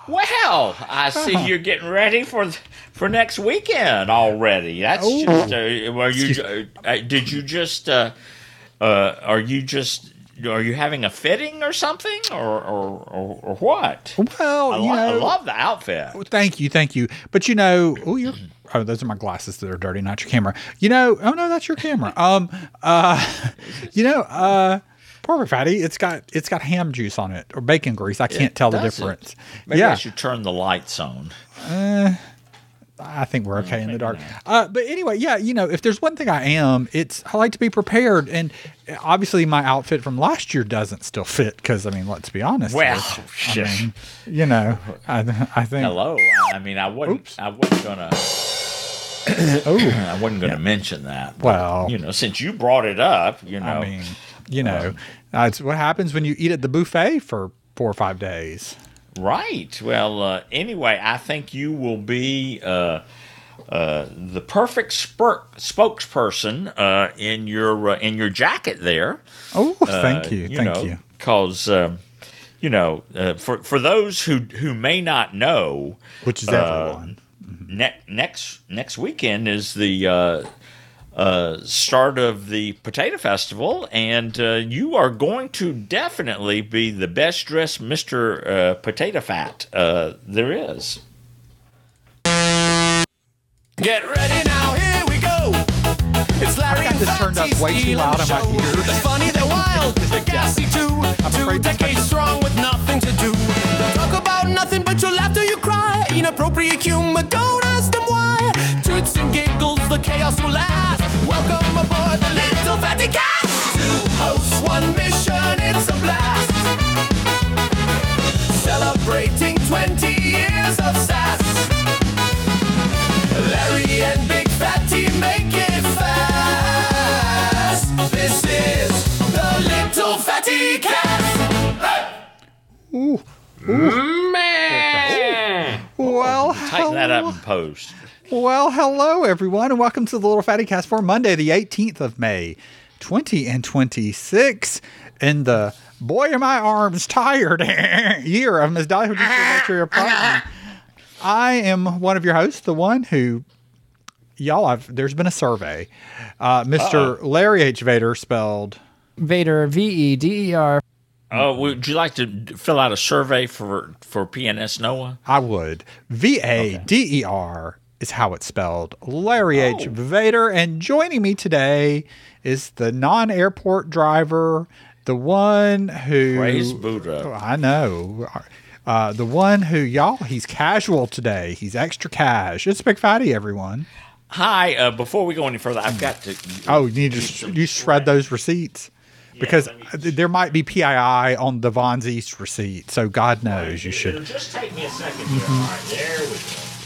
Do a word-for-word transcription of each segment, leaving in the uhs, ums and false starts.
Well, I see you're getting ready for for next weekend already. That's Ooh. just. Uh, were you? Uh, did you just? Uh, uh, are you just? Are you having a fitting or something, or or, or, or what? Well, I, you lo- know, I love the outfit. Thank you, thank you. But you know, oh, you're. Oh, those are my glasses that are dirty, not your camera. You know, oh no, that's your camera. Um, uh, you know, uh, Poor Fatty, it's got it's got ham juice on it or bacon grease. I can't It tell the does difference. it. Maybe yeah, I should turn the lights on. I think we're okay in the maybe dark. not. Uh, but anyway, yeah, you know, if there's one thing I am, it's I like to be prepared. And obviously, my outfit from last year doesn't still fit because I mean, let's be honest. Well, I shit. mean, you know, I, I think. Hello. I mean, I wasn't. Oops. I wasn't gonna. Oh, I wasn't gonna mention that. but, Well, you know, since you brought it up, you know, I mean, you know, that's what happens when you eat at the buffet for four or five days. right. Well, uh, anyway, I think you will be uh, uh, the perfect spur- spokesperson uh, in your uh, in your jacket there. Oh, Uh, thank you, thank know, you. Because um, you know, uh, for for those who who may not know, Which is uh, everyone. ne- next next weekend is the uh, uh, start of the Potato Festival, and uh, you are going to definitely be the best dressed Mister Uh, Potato Fat uh, there is. Get ready now, here we go. It's Larry I've got and this turned up Fatty's way too stealing loud the on my show. ears. They're funny, they're wild, they're gassy too. Two afraid to touch decades it. strong with nothing to do. They'll talk about nothing but you'll laugh till you cry. Inappropriate humor, don't ask them why. Toots and giggles, the chaos will last. Welcome aboard the Little Fatty Cast. Two hosts, one mission, it's a blast. Celebrating twenty years of sass. Larry and Big Fatty make it fast. This is the Little Fatty Cast. Ooh. Man, Well, tighten that up hello, in post. well, hello, everyone, and welcome to the Little Fatty Cast for Monday, the eighteenth of May, twenty and twenty-six, in the boy, are my arms tired year of Miss Dolly Bacteria Apartment. I am one of your hosts, the one who, y'all, I've, there's been a survey. Uh, Mister Uh-oh. Larry H. Vader, spelled Vader, V E D E R. Uh, would you like to d- fill out a survey for for P N S NOAA? I would. V A D E R is how it's spelled. Larry H. Vader. And joining me today is the non-airport driver, the one who... Praise Buddha. I know. Uh, the one who, y'all, he's casual today. He's extra cash. It's Big Fatty, everyone. Hi. Uh, before we go any further, I've got to. Oh, you need to sh- you shred those receipts. Because let me- there might be P I I on the Vaughn's East receipt. So God knows you should... It'll just take me a second here. All right, there we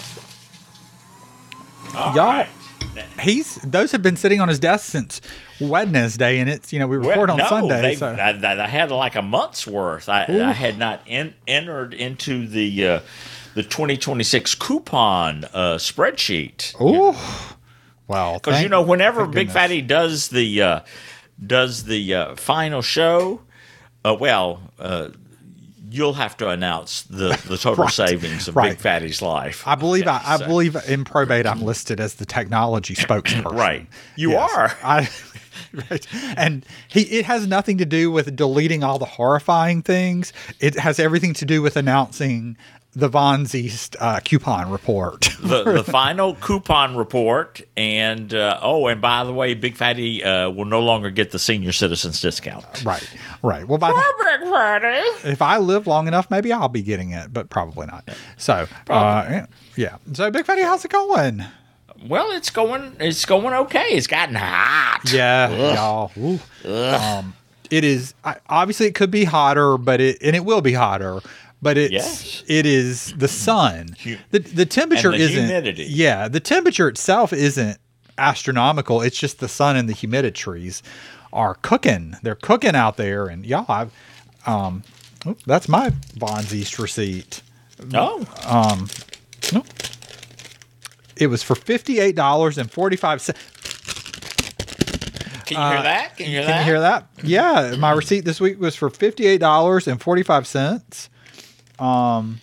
go. All Y'all- right. He's those have been sitting on his desk since Wednesday, and it's you know we Well, record on no, Sunday. they- So. I, I- I had like a month's worth. I, I had not en- entered into the uh, the twenty twenty-six coupon uh, spreadsheet. Oh, well, Because thank- you know, whenever thank Big goodness. Fatty does the uh, does the uh, final show, uh, well, uh, you'll have to announce the, the total Right, savings of right. Big Fatty's life. I believe I, I So- believe in probate I'm listed as the technology spokesperson. Right. You Yes. are. I, right. And he it has nothing to do with deleting all the horrifying things. It has everything to do with announcing the Vaughn's East uh, coupon report. the, the final coupon report, and uh, oh, and by the way, Big Fatty uh, will no longer get the senior citizens discount. right. Right. Well, by the, Big Fatty. if I live long enough, maybe I'll be getting it, but probably not. So, uh, yeah. So, Big Fatty, how's it going? Well, it's going, it's going okay. It's gotten hot. Yeah, y'all. Ooh. Um, it is I- obviously it could be hotter, but it and it will be hotter. But it's Yes. it is the sun. Hu- the The temperature and the isn't. humidity. Yeah, the temperature itself isn't astronomical. It's just the sun and the humidities are cooking. They're cooking out there, and y'all, I've, um, oh, that's my Vaughn's East receipt. Oh, Nope. It was for fifty eight dollars and forty five cents. can you hear that? Can you hear Can that? you hear that? Yeah, my receipt this week was for fifty eight dollars and forty five cents. Um,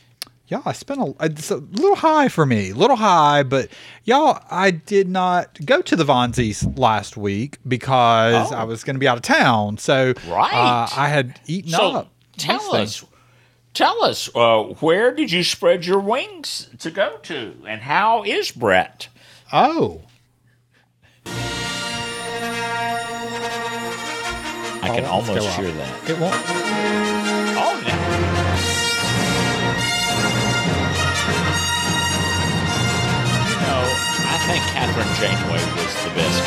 y'all, I spent a, it's a little high for me, little high, but y'all, I did not go to the Vonzies last week because Oh. I was going to be out of town. So Right. uh, I had eaten So up. tell most us, things. tell us, uh, where did you spread your wings to go to, and how is Brett? Oh, I can let's go almost up. hear that. It won't. Oh, yeah. You know, I think Catherine Janeway was the best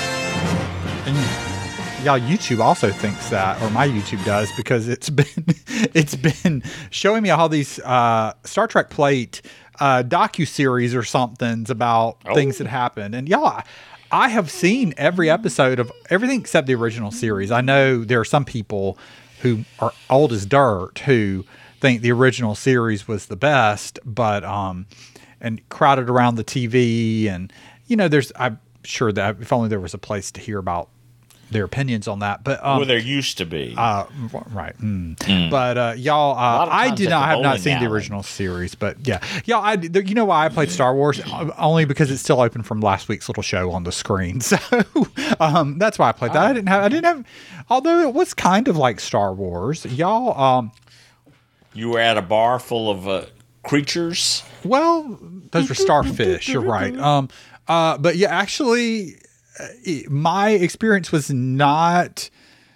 guy. And y'all, YouTube also thinks that, or my YouTube does, because it's been it's been showing me all these uh, Star Trek Plate uh, docu-series or somethings about Oh. things that happened. And y'all, I, I have seen every episode of everything except the original series. I know there are some people who are old as dirt who think the original series was the best, but um, and crowded around the T V, and you know, there's I'm sure that if only there was a place to hear about their opinions on that, but um, well, there used to be. uh, right. Mm. But uh, y'all, lot uh, of I times did at not the have not bowling seen the alley. original series, but yeah, y'all, I the- you know why I played Star Wars only because it's still open from last week's little show on the screen, so um, that's why I played that. I didn't have, I didn't have, although it was kind of like Star Wars, y'all. Um, you were at a bar full of uh, creatures. Well, those were starfish. You're right. Um, uh, but yeah, actually, uh, my experience was not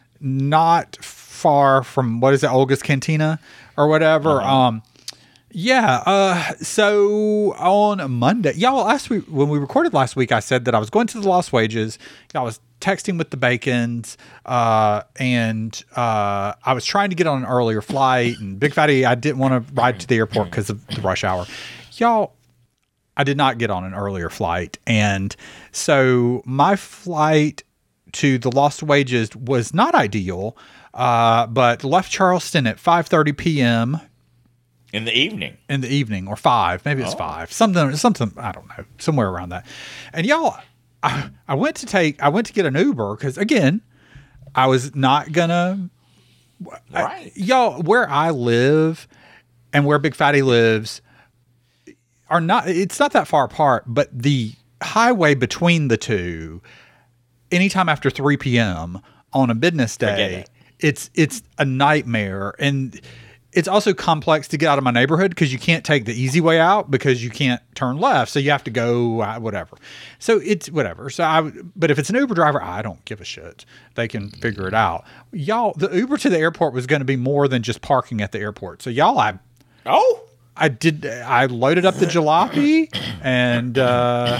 not far from what is it, Olga's Cantina or whatever. Um, yeah. Uh, so on Monday, y'all, last week when we recorded last week, I said that I was going to the Lost Wages. I was texting with the Bacons, uh, and uh, I was trying to get on an earlier flight. And Big Fatty, I didn't want to ride to the airport because of the rush hour. Y'all, I did not get on an earlier flight, and so my flight to the Lost Wages was not ideal, uh, but left Charleston at five thirty p.m. In the evening. in the evening, or five, maybe it's five, something, something, I don't know, somewhere around that. And y'all, I, I went to take, I went to get an Uber because again, I was not gonna, Right. y'all, where I live and where Big Fatty lives are not, it's not that far apart, but the highway between the two, anytime after three p.m. on a business Forget day, it. it's it's a nightmare. And it's also complex to get out of my neighborhood because you can't take the easy way out because you can't turn left. So you have to go uh, whatever. So it's whatever. So I, but if it's an Uber driver, I don't give a shit. They can figure it out. Y'all, the Uber to the airport was going to be more than just parking at the airport. So y'all, I, Oh, I did, I loaded up the jalopy and, uh,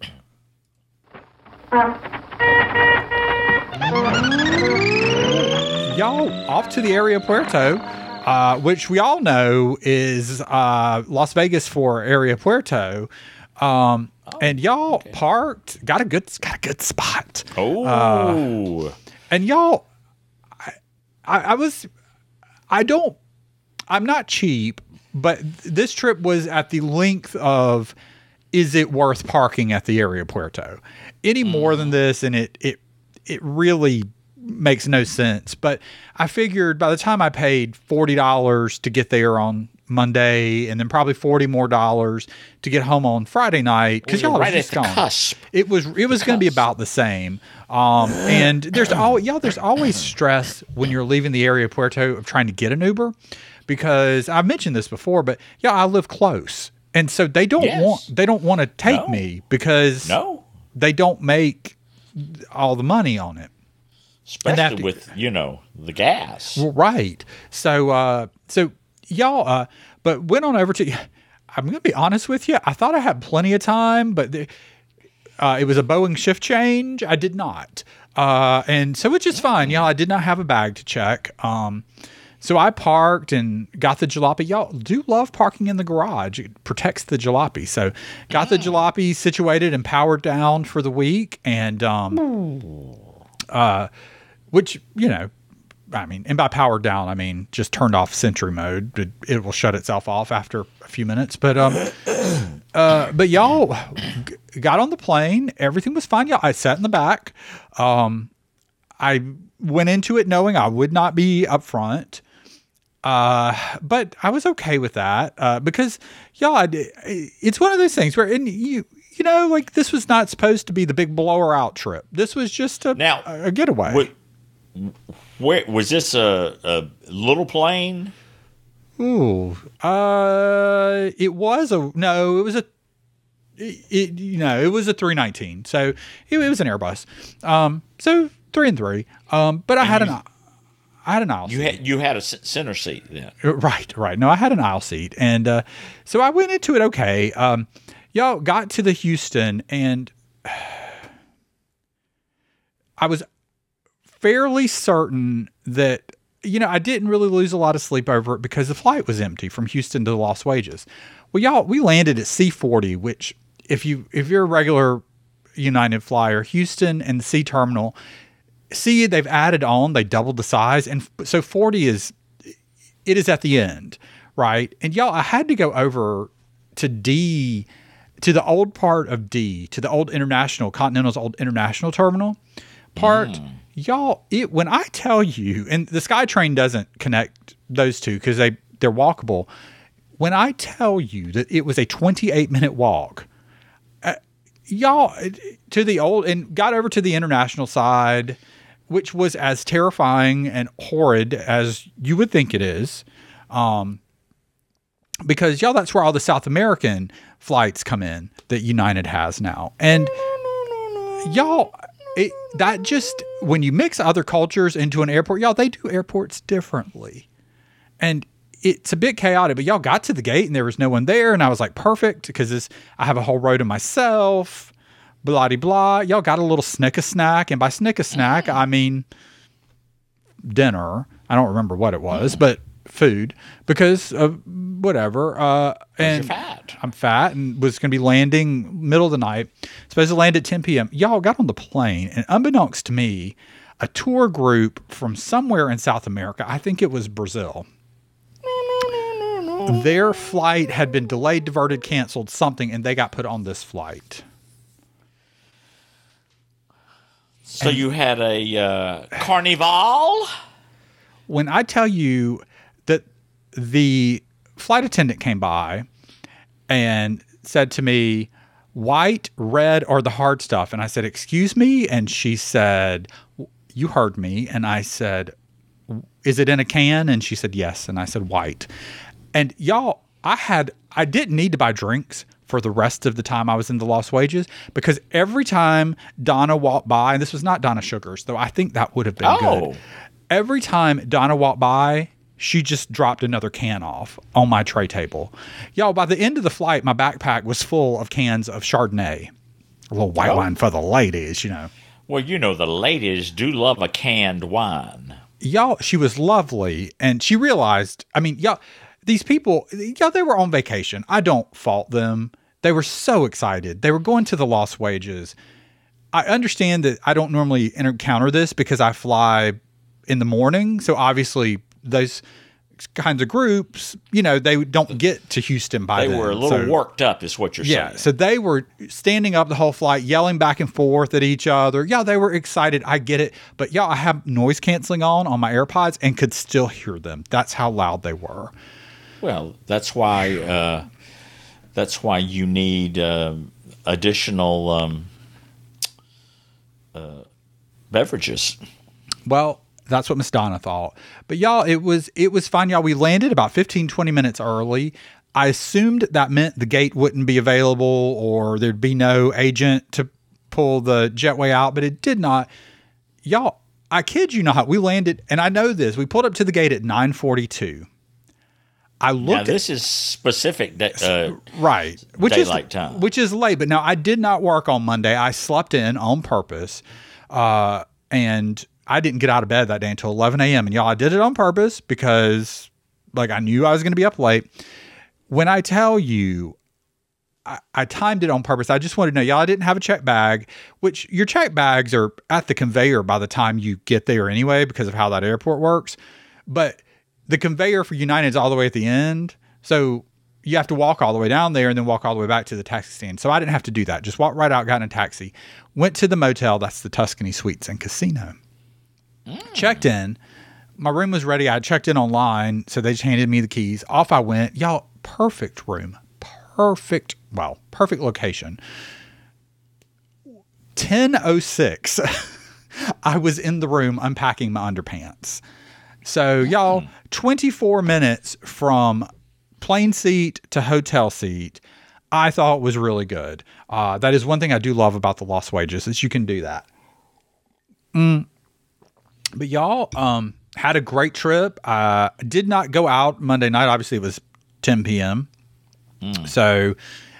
y'all off to the area Puerto, uh, which we all know is uh, Las Vegas for area Puerto. Um, and y'all parked, got a good, got a good spot. oh. And y'all, I, I, I was, I don't, I'm not cheap, but this trip was at the length of, is it worth parking at the area Puerto? Any more than this, and it it it really makes no sense. But I figured by the time I paid forty dollars to get there on Monday, and then probably forty more dollars to get home on Friday night, because Well, y'all you're was right just at the gone. cusp. It was it was going to be about the same. Um, and there's all y'all. There's always stress when you're leaving the area of Puerto of trying to get an Uber, because I've mentioned this before, but yeah, I live close, and so they don't Yes. want they don't want to take No. me because No. they don't make all the money on it. Especially have to- with, you know, the gas. Well, right. So, uh, so y'all, uh, but went on over to, I'm going to be honest with you. I thought I had plenty of time, but the, uh, it was a Boeing shift change. I did not. Uh, and so which is fine. Y'all, I did not have a bag to check. Um, so I parked and got the jalopy. Y'all do love parking in the garage. It protects the jalopy. So got the jalopy situated and powered down for the week. And, um, uh, which, you know, I mean, and by powered down, I mean, just turned off Sentry mode. It, it will shut itself off after a few minutes. But, um, uh, but y'all g- got on the plane. Everything was fine. Y'all, I sat in the back. Um, I went into it knowing I would not be up front. Uh, but I was okay with that uh, because, y'all, I did- it's one of those things where and you you know, like this was not supposed to be the big blower out trip. This was just a, Now, a, a getaway. What, where was this a, a little plane? Ooh, uh, it was a no. It was a, it, it you know it was a three nineteen. So it, it was an Airbus. Um, so three and three. Um, but I had an I had an aisle You seat. had you had a c- center seat then. Right, right. No, I had an aisle seat, and uh, so I went into it okay. Um, y'all got to the Houston, and I was fairly certain that. You know, I didn't really lose a lot of sleep over it because the flight was empty from Houston to Las Vegas. Well, y'all, we landed at C forty, which if you if you're a regular United flyer, Houston and the C terminal, C they've added on, they doubled the size, and so forty is it is at the end, right? And y'all, I had to go over to D to the old part of D to the old international Continental's old international terminal part. Mm. Y'all, it when I tell you, and the SkyTrain doesn't connect those two because they they're walkable. When I tell you that it was a twenty-eight minute walk, uh, y'all to the old and got over to the international side, which was as terrifying and horrid as you would think it is, um, because y'all that's where all the South American flights come in that United has now, and y'all. It, that just, when you mix other cultures into an airport, y'all, they do airports differently. And it's a bit chaotic, but y'all got to the gate and there was no one there. And I was like, perfect, because I have a whole row to myself, blah, de blah. Y'all got a little snick a snack. And by snick a snack, I mean dinner. I don't remember what it was, but food, because of whatever. Uh, and you're fat. I'm fat and was going to be landing middle of the night. Supposed to land at ten p.m. Y'all got on the plane, and unbeknownst to me, a tour group from somewhere in South America, I think it was Brazil, their flight had been delayed, diverted, canceled, something, and they got put on this flight. So and you had a uh, carnival? When I tell you that the flight attendant came by and said to me, white, red, or the hard stuff? And I said, excuse me? And she said, you heard me. And I said, is it in a can? And she said, yes. And I said, white. And y'all, I had, I didn't need to buy drinks for the rest of the time I was in the Las Vegas, because every time Donna walked by, and this was not Donna Sugars, though I think that would have been oh. good. Every time Donna walked by, she just dropped another can off on my tray table. Y'all, by the end of the flight, my backpack was full of cans of Chardonnay. A little white oh. wine for the ladies, you know. Well, you know, the ladies do love a canned wine. Y'all, she was lovely. And she realized, I mean, y'all, these people, y'all, they were on vacation. I don't fault them. They were so excited. They were going to the Las Vegas. I understand that I don't normally encounter this because I fly in the morning. So obviously those kinds of groups, you know, they don't get to Houston by they then. They were a little so, worked up is what you're yeah, saying. Yeah, so they were standing up the whole flight, yelling back and forth at each other. Yeah, they were excited. I get it. But yeah, I have noise canceling on on my AirPods and could still hear them. That's how loud they were. Well, that's why uh, that's why you need uh, additional um, uh, beverages. Well, that's what Miss Donna thought. But y'all, it was it was fine, y'all. We landed about fifteen, twenty minutes early. I assumed that meant the gate wouldn't be available or there'd be no agent to pull the jetway out, but it did not. Y'all, I kid you not, we landed, and I know this, we pulled up to the gate at nine forty-two. I looked now, at, this is specific uh, right, which daylight is, time. Which is late. But now, I did not work on Monday. I slept in on purpose, uh, and I didn't get out of bed that day until eleven a.m. And y'all, I did it on purpose because, like, I knew I was going to be up late. When I tell you, I, I timed it on purpose. I just wanted to know, y'all, I didn't have a check bag, which your check bags are at the conveyor by the time you get there anyway because of how that airport works. But the conveyor for United is all the way at the end. So you have to walk all the way down there and then walk all the way back to the taxi stand. So I didn't have to do that. Just walked right out, got in a taxi, went to the motel. That's the Tuscany Suites and Casino. Mm. Checked in. my room was ready. I checked in online, so they just handed me the keys. Off I went. Y'all, perfect room. Perfect, well, perfect location. ten oh six, I was in the room unpacking my underpants. So, y'all, twenty-four minutes from plane seat to hotel seat, I thought was really good. Uh, that is one thing I do love about the Lost Wages, is you can do that. Mm. But y'all, um, had a great trip. Uh, did not go out Monday night. Obviously, it was ten p.m. Mm. So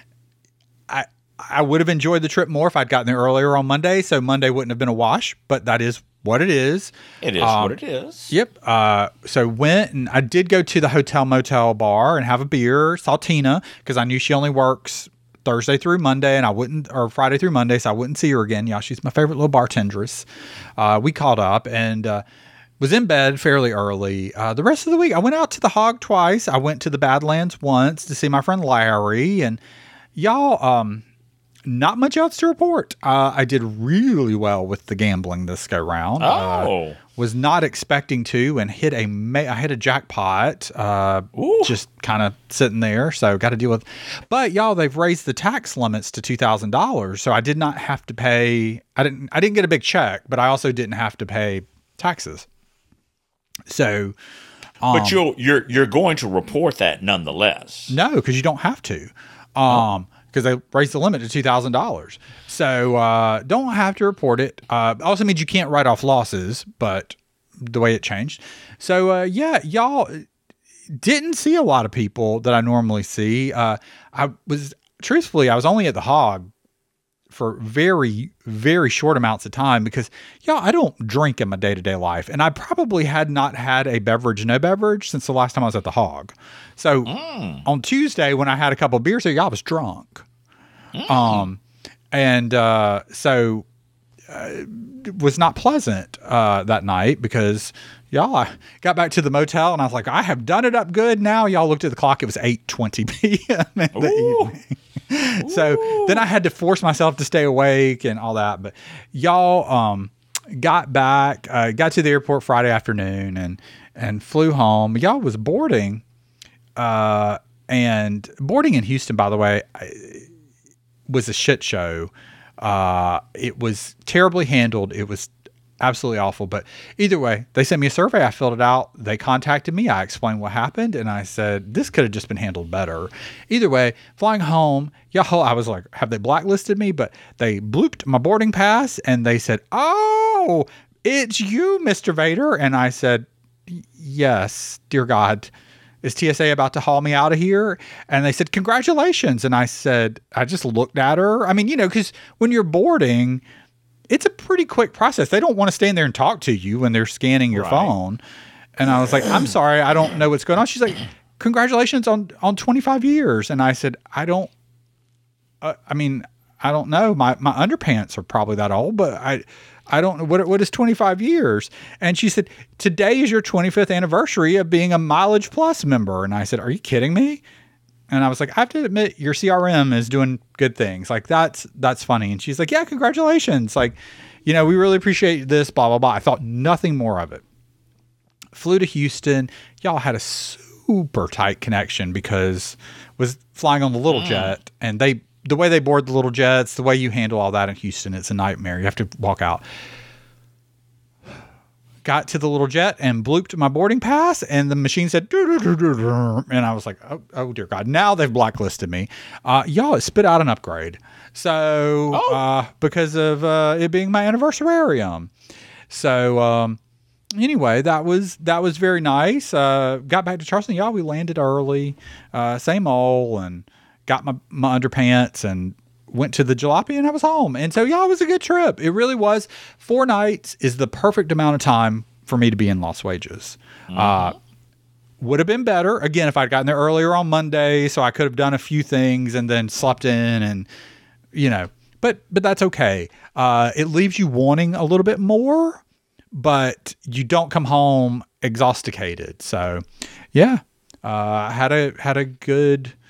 I I would have enjoyed the trip more if I'd gotten there earlier on Monday. So Monday wouldn't have been a wash, but that is what it is. It is um, what it is. Yep. Uh, so went and I did go to the hotel motel bar and have a beer, saw Tina, because I knew she only works Thursday through Monday, and I wouldn't, or Friday through Monday, so I wouldn't see her again. Yeah, she's my favorite little bartendress. Uh, we caught up and uh, was in bed fairly early. Uh, the rest of the week, I went out to the Hog twice. I went to the Badlands once to see my friend Larry, and y'all, um, not much else to report. Uh, I did really well with the gambling this go round. Oh, uh, was not expecting to, and hit a ma- I hit a jackpot. Uh, just kind of sitting there, so got to deal with. But y'all, they've raised the tax limits to two thousand dollars, so I did not have to pay. I didn't. I didn't get a big check, but I also didn't have to pay taxes. So, um, but you'll you're you're going to report that nonetheless. No, because you don't have to. Um. Oh. Because they raised the limit to two thousand dollars. So uh, don't have to report it. Uh, also means you can't write off losses, but the way it changed. So, uh, yeah, y'all didn't see a lot of people that I normally see. Uh, I was, truthfully, I was only at the Hog for very, very short amounts of time because, y'all, I don't drink in my day-to-day life. And I probably had not had a beverage, no beverage, since the last time I was at the Hog. So mm. on Tuesday, when I had a couple of beers, y'all, I was drunk. Mm. Um, and uh, so uh, it was not pleasant uh, that night because, y'all, I got back to the motel and I was like, I have done it up good now. Y'all looked at the clock. It was eight twenty p.m. in the Ooh. evening. So Ooh. Then I had to force myself to stay awake and all that. But y'all um, got back, uh, got to the airport Friday afternoon and, and flew home. Y'all was boarding. Uh, and boarding in Houston, by the way, was a shit show. Uh, it was terribly handled. It was absolutely awful. But either way, they sent me a survey. I filled it out. They contacted me. I explained what happened. And I said, this could have just been handled better. Either way, flying home, y'all, I was like, have they blacklisted me? But they blooped my boarding pass and they said, oh, it's you, Mister Vader. And I said, yes, dear God. Is T S A about to haul me out of here? And they said, congratulations. And I said, I just looked at her. I mean, you know, because when you're boarding, it's a pretty quick process. They don't want to stand there and talk to you when they're scanning your right. phone. And I was like, I'm sorry, I don't know what's going on. She's like, congratulations on, on twenty-five years. And I said, I don't, uh, I mean, I don't know. My, my underpants are probably that old, but I, I don't know what, what is twenty-five years. And she said, today is your twenty-fifth anniversary of being a Mileage Plus member. And I said, are you kidding me? And I was like, I have to admit your C R M is doing good things. Like that's, that's funny. And she's like, yeah, congratulations. Like, you know, we really appreciate this, blah, blah, blah. I thought nothing more of it. Flew to Houston. Y'all had a super tight connection because was flying on the little mm. jet and they, the way they board the little jets, the way you handle all that in Houston, it's a nightmare. You have to walk out. Got to the little jet and blooped my boarding pass, and the machine said, and I was like, oh, oh dear God. Now they've blacklisted me. Uh, y'all, it spit out an upgrade. So, oh. uh, because of uh, it being my anniversarium. So, um, anyway, that was that was very nice. Uh, got back to Charleston. Y'all, we landed early. Uh, same old, and got my, my underpants and went to the jalopy and I was home. And so, y'all, it was a good trip. It really was. Four nights is the perfect amount of time for me to be in Lost Wages. Mm-hmm. Uh, would have been better, again, if I'd gotten there earlier on Monday, so I could have done a few things and then slept in and, you know, but but that's okay. Uh, it leaves you wanting a little bit more, but you don't come home exhausticated. So, yeah, uh, had a had a good...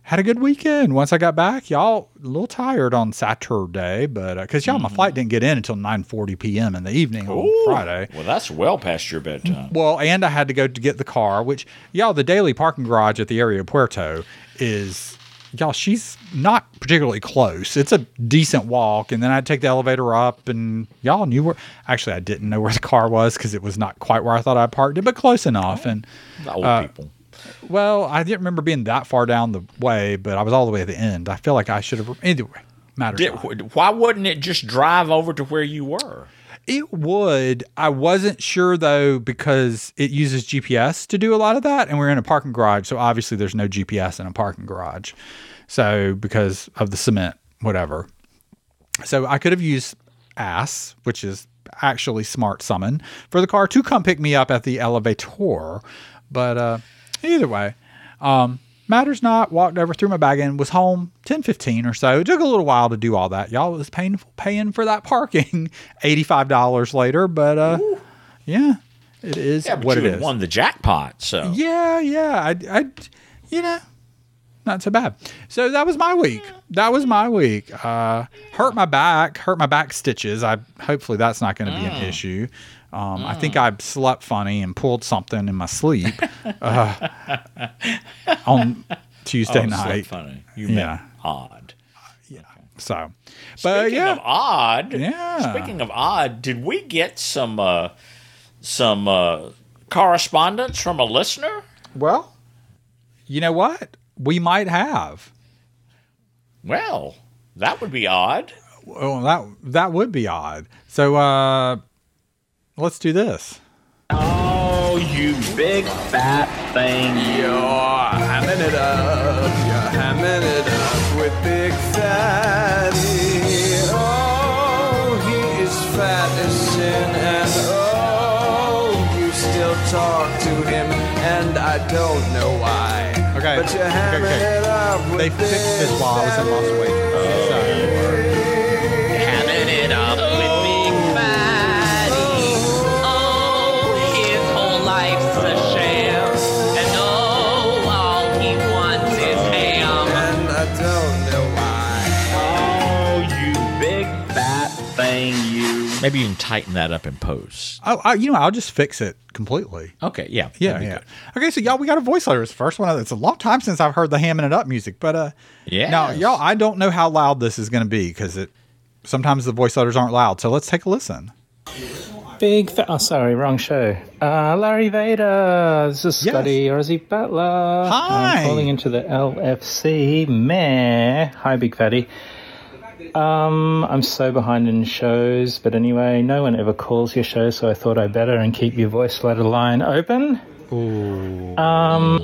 had a good weekend. Once I got back, y'all a little tired on Saturday, but because uh, y'all, my flight didn't get in until nine forty p.m. in the evening on Ooh, Friday. Well, that's well past your bedtime. Well, and I had to go to get the car, which y'all, the daily parking garage at the area of Puerto is, y'all, she's not particularly close. It's a decent walk, and then I'd take the elevator up, and y'all knew where. Actually, I didn't know where the car was because it was not quite where I thought I parked it, but close enough. And The old uh, people. well, I didn't remember being that far down the way, but I was all the way at the end. I feel like I should have. Anyway, matters Did, not. why wouldn't it just drive over to where you were? It would. I wasn't sure though because it uses G P S to do a lot of that, and we're in a parking garage, so obviously there's no G P S in a parking garage. So because of the cement, whatever. So I could have used Ass, which is actually Smart Summon, for the car to come pick me up at the elevator. But uh, either way, um, matters not. Walked over, threw my bag in, was home ten fifteen or so. It took a little while to do all that. Y'all, it was painful paying for that parking eighty-five dollars later. But uh, yeah, it is Yeah, but what you it had is. won the jackpot, so. Yeah, yeah. I, I, you know, not so bad. So that was my week. That was my week. Uh, hurt my back, hurt my back stitches. I hopefully that's not going to be an issue. Um, I think I slept funny and pulled something in my sleep uh, on Tuesday Oh, so night. funny. You Yeah. meant odd. So, but Speaking yeah, of odd, Yeah. Speaking of odd, did we get some uh, some uh, correspondence from a listener? well, you know what? We might have. Well, that would be odd. Well, that that would be odd. So, uh, let's do this. Oh, you big fat thing. You're hamming it up, you're hamming it up with Big Fatty. Oh, he is fat as sin, and oh, you still talk to him, and I don't know why. Okay, But you're okay, hamming okay. it up with They Big fixed this while I was in Las Vegas. So, Hamming it up with Big Fatty. Oh, his whole life's a sham. And oh, all he wants is ham. And I don't know why. Oh, you big fat thing, you. Maybe you can tighten that up in post. oh, I, you know, I'll just fix it completely. Okay, yeah. Yeah, that'd be yeah. good. Okay, so y'all, we got a voice letter. It's the first one. It's a long time since I've heard the hamming it up music, but uh, Yes. now y'all, I don't know how loud this is going to be because it sometimes the voice letters aren't loud. So let's take a listen. Big fa- oh, sorry, wrong show. Uh, Larry Vader. This is Yes. Scotty Ozzy Butler. Hi. I'm calling into the L F C. Meh. Hi, Big Fatty. Um, I'm so behind in shows, but anyway, no one ever calls your show, so I thought I better and keep your voice letter line open. Ooh. Um.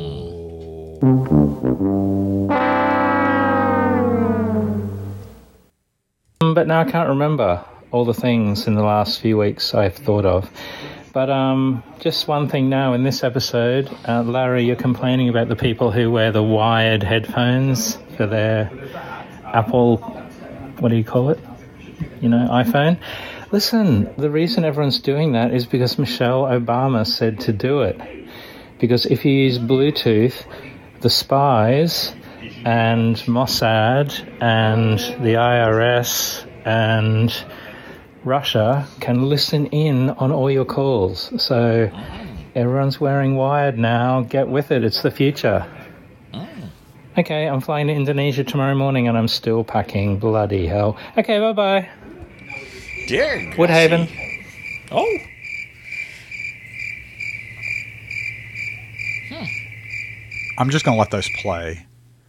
But now I can't remember all the things in the last few weeks I've thought of. But um, just one thing now in this episode, uh, Larry, you're complaining about the people who wear the wired headphones for their Apple, what do you call it? You know, iPhone. Listen, the reason everyone's doing that is because Michelle Obama said to do it. Because if you use Bluetooth, the spies and Mossad and the I R S and Russia can listen in on all your calls. So everyone's wearing wired now. Get with it. It's the future. Okay, I'm flying to Indonesia tomorrow morning and I'm still packing. Bloody hell. Okay, bye-bye. Dear Woodhaven. Gussie. Oh. I'm just going to let those play.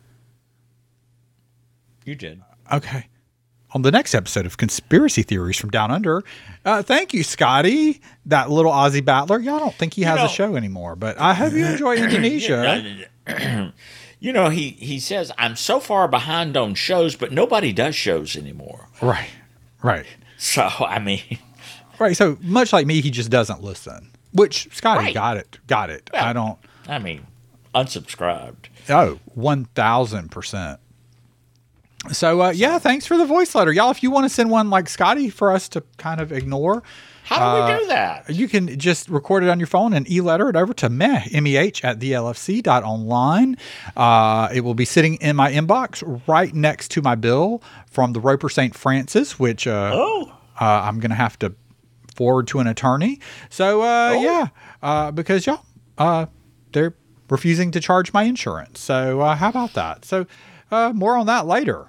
You did. Okay. On the next episode of Conspiracy Theories from Down Under, uh, thank you, Scotty, that little Aussie battler. Y'all don't think he has know- a show anymore, but I hope you enjoy Indonesia. You know, he, he says, I'm so far behind on shows, but nobody does shows anymore. Right, right, So, I mean, right. So much like me, he just doesn't listen. Which Scotty Right. got it, got it. Well- I don't. I mean, unsubscribed. Oh, one thousand percent. So, uh, yeah, thanks for the voice letter. Y'all, if you want to send one like Scotty for us to kind of ignore, How do uh, we do that? you can just record it on your phone and e-letter it over to meh, M E H, at the L F C dot online. Uh, it will be sitting in my inbox right next to my bill from the Roper Saint Francis, which uh, Oh. uh, I'm going to have to forward to an attorney. So, uh, Oh. yeah, uh, because y'all, uh, they're refusing to charge my insurance. So, uh, how about that? So, uh, more on that later.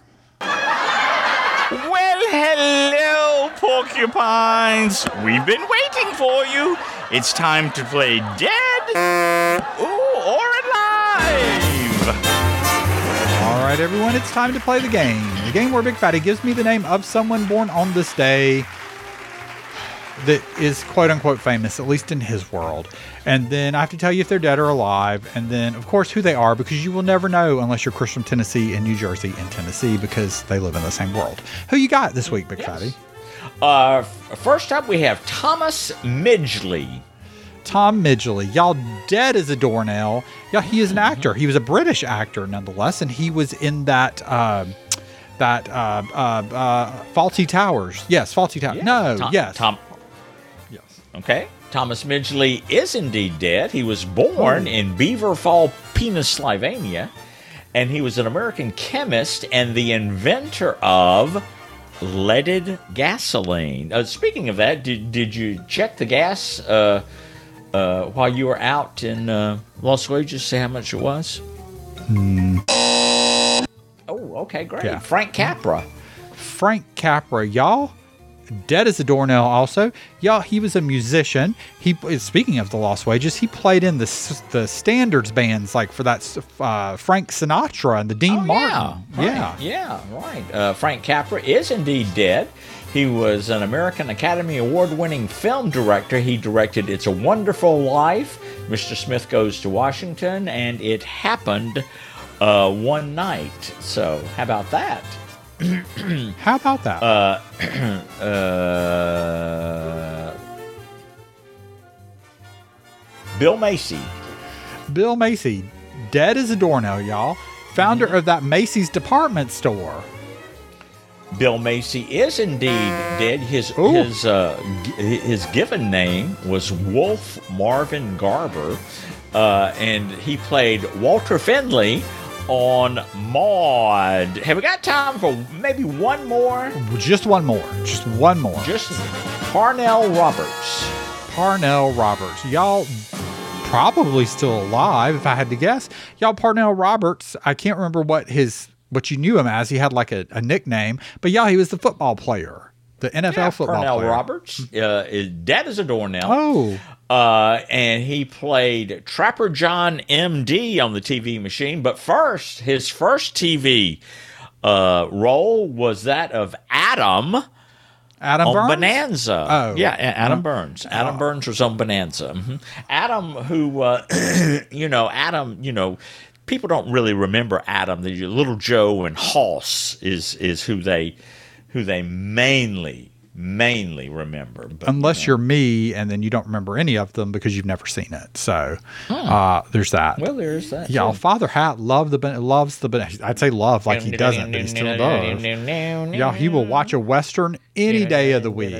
Well, hello, porcupines. We've been waiting for you. It's time to play dead ooh, or alive. All right, everyone, it's time to play the game. The game where Big Fatty gives me the name of someone born on this day that is quote-unquote famous, at least in his world. And then I have to tell you if they're dead or alive. And then, of course, who they are, because you will never know unless you're Chris from Tennessee and New Jersey and Tennessee, because they live in the same world. Who you got this week, Big Fatty? Uh, f- first up, we have Thomas Midgley. Tom Midgley. Y'all, dead as a doornail. Yeah, he is an actor. He was a British actor, nonetheless, and he was in that... Uh, that uh, uh, uh, Faulty Towers. Yes, Faulty Towers. Yeah, No, Tom- yes. Tom. Yes. Okay. Thomas Midgley is indeed dead. He was born in Beaver Fall, Pennsylvania, and he was an American chemist and the inventor of leaded gasoline. Uh, speaking of that, did did you check the gas uh, uh, while you were out in uh, Las Vegas? See how much it was? Oh, okay, great. Yeah. Frank Capra. Frank Capra, y'all, dead as a doornail also. Y'all, he was a musician. He, speaking of the Lost Wages, he played in the s- the standards bands, like for that uh, Frank Sinatra and the Dean Oh, Martin. Yeah, right. yeah, right. Uh, Frank Capra is indeed dead. He was an American Academy Award-winning film director. He directed It's a Wonderful Life, Mister Smith Goes to Washington, and It Happened uh, One Night. So, how about that? How about that? Uh, uh, Bill Macy. Bill Macy, dead as a doornail, y'all. Founder Mm-hmm. of that Macy's department store. Bill Macy is indeed dead. His Ooh. his uh, g- his given name was Wolf Marvin Garber, uh, and he played Walter Finley on Maude. Have we got time for maybe one more? Just one more. Just one more. Just Parnell Roberts. Parnell Roberts. Y'all probably still alive, if I had to guess. Y'all, Parnell Roberts, I can't remember what his what you knew him as. He had like a, a nickname. But y'all, he was the football player. The N F L Yeah, football Parnell player. Roberts uh, is dead as a doornail. Oh. Uh, and he played Trapper John M D on the T V machine. But first, his first T V uh, role was that of Adam Adam on Burns? Bonanza. Oh. Yeah, A- Adam Burns. Adam Burns was on Bonanza. hmm Adam, who, uh, you know, Adam, you know, people don't really remember Adam. The Little Joe and Hoss is is who they who they mainly mainly remember. But, Unless you know, you're me, and then you don't remember any of them because you've never seen it. So uh, there's that. well, there's that. Y'all, too. Father Hat loved the ban- loves the ban- I'd say love like he doesn't, but he still does. Y'all, he will watch a Western any day of the week.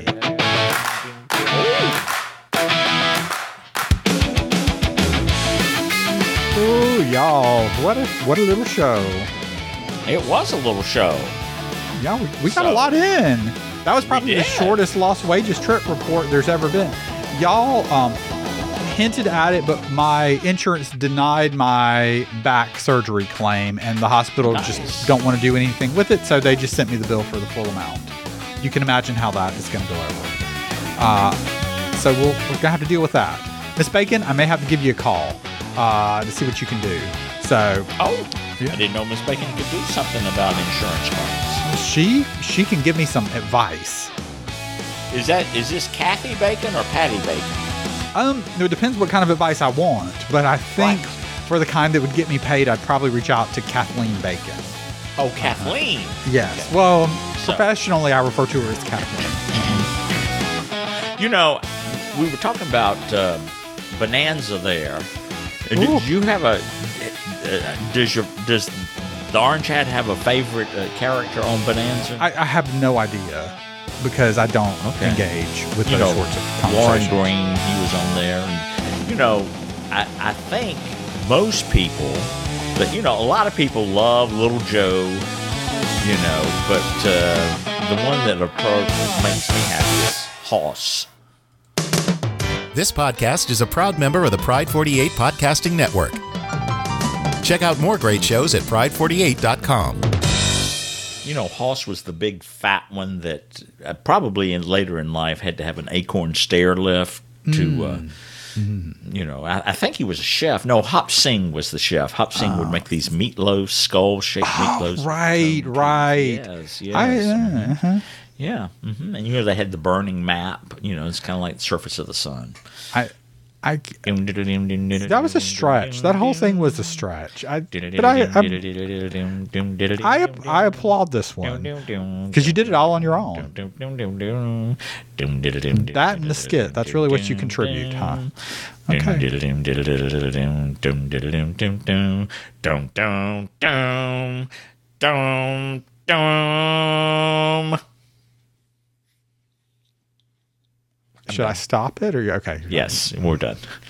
Ooh, y'all, what a what a little show. It was a little show. Y'all, we, we got a So- lot in. That was probably the did. shortest lost wages trip report there's ever been. Y'all um, hinted at it, but my insurance denied my back surgery claim, and the hospital Nice. just don't want to do anything with it, so they just sent me the bill for the full amount. You can imagine how that is going to go over. Uh, so we'll, we're going to have to deal with that. Miss Bacon, I may have to give you a call uh, to see what you can do. So Oh, Yeah. I didn't know Miss Bacon could do something about insurance claims. she she can give me some advice. Is that is this Kathy Bacon or Patty Bacon? Um, it depends what kind of advice I want, but I think Right. for the kind that would get me paid, I'd probably reach out to Kathleen Bacon. Oh, Kathleen. Yes. Okay. Well, So- professionally, I refer to her as Kathleen. You know, we were talking about uh, Bonanza there. Uh, Ooh. Did you have a? Uh, does your does the Orange Hat have a favorite uh, character on Bonanza? I, I have no idea because I don't Okay. engage with you those know, sorts of Warren conversations. Green, he was on there. And, you know, I, I think most people, but, you know, a lot of people love Little Joe, you know, but uh, the one that appro- makes me happy is Hoss. This podcast is a proud member of the Pride forty-eight Podcasting Network. Check out more great shows at pride forty-eight dot com. You know, Hoss was the big fat one that uh, probably in later in life had to have an acorn stair lift to, uh, you know, I, I think he was a chef. No, Hop Sing was the chef. Hop Sing would make these meatloaf, skull-shaped meatloaves. Right, right. Yes, yes. I, uh, mhm. uh-huh. Yeah. hmm And, you know, they had the burning map. You know, it's kind of like the surface of the sun. I, I, that That was a stretch. That whole thing was a stretch. I, but I, I, I, I applaud this one because you did it all on your own. That and the skit. That's really what you contribute, huh? Okay. Should I stop it or you okay? Yes, we're done.